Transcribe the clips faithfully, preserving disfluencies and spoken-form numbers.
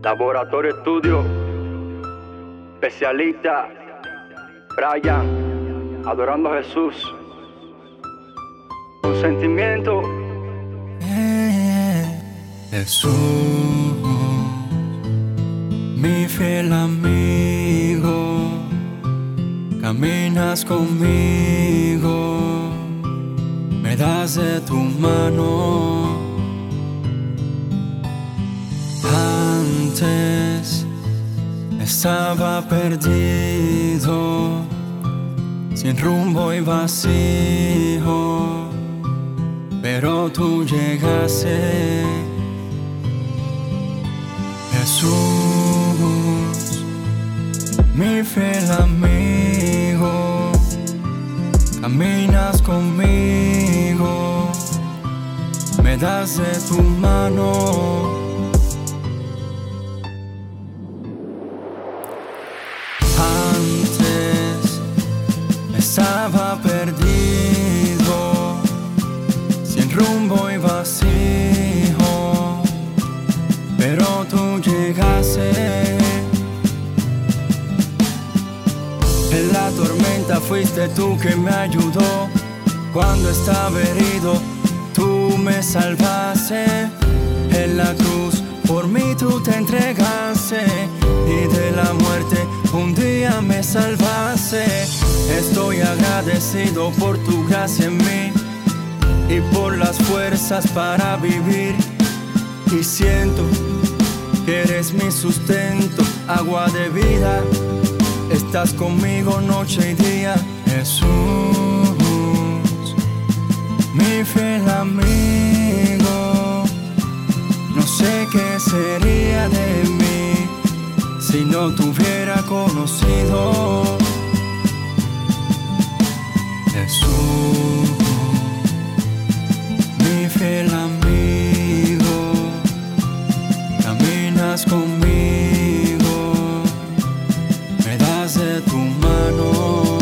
Laboratorio Estudio, especialista, Brian, adorando a Jesús, con sentimiento. Eh, Jesús, mi fiel amigo, caminas conmigo, me das de tu mano. Antes estaba perdido, sin rumbo y vacío, pero tú llegaste. Jesús, mi fiel amigo, caminas conmigo, me das de tu mano. Antes estaba perdido, sin rumbo y vacío, pero tú llegaste. En la tormenta fuiste tú que me ayudó. Cuando estaba herido, tú me salvaste. En la cruz por mí tú te entregaste, y de la muerte un día me salvaste. Estoy agradecido por tu gracia en mí y por las fuerzas para vivir. Y siento que eres mi sustento, agua de vida. Estás conmigo noche y día. Jesús, mi fiel amigo, no sé qué sería de mí si no te hubiera conocido. Jesús, mi fiel amigo, caminas conmigo, me das de tu mano.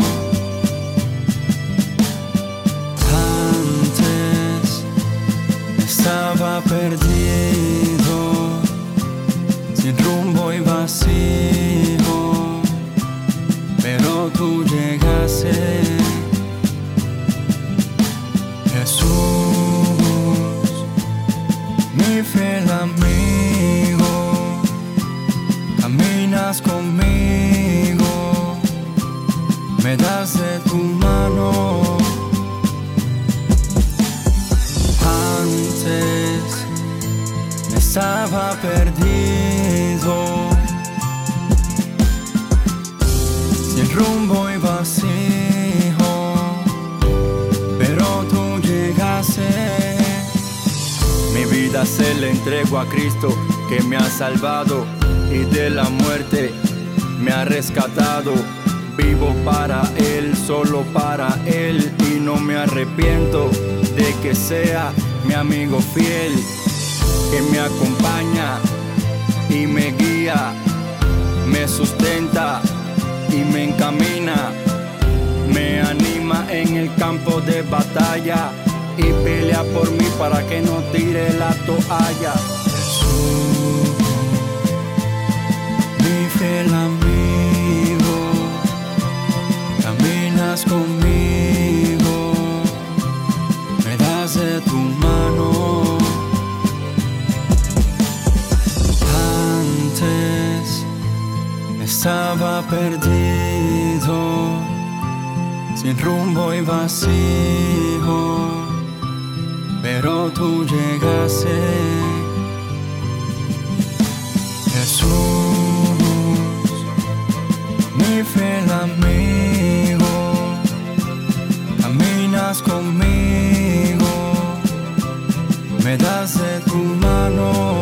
Antes estaba perdido, sin rumbo y vacío, pero tú llegaste. Jesús, mi fiel amigo, caminas conmigo, me das de tu mano. Antes estaba perdido, sin rumbo y vacío, pero tú llegaste. Mi vida se la entrego a Cristo, que me ha salvado y de la muerte me ha rescatado. Vivo para Él, solo para Él, y no me arrepiento de que sea mi amigo fiel, que me acompaña y me guía, me sustenta y me encamina, me anima en el campo de batalla y pelea por mí para que no tire la toalla. Jesús, mi fiel amigo, caminas conmigo, me das de tu mano. Antes estaba perdido, sin rumbo y vacío, pero tú llegaste. Jesús, mi fiel amigo, caminas conmigo, me das de tu mano.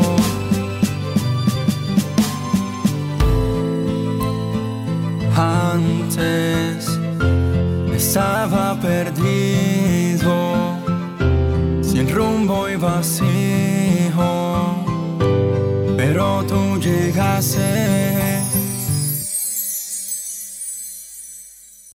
Antes estaba perdido, sin rumbo y vacío, pero tú llegaste.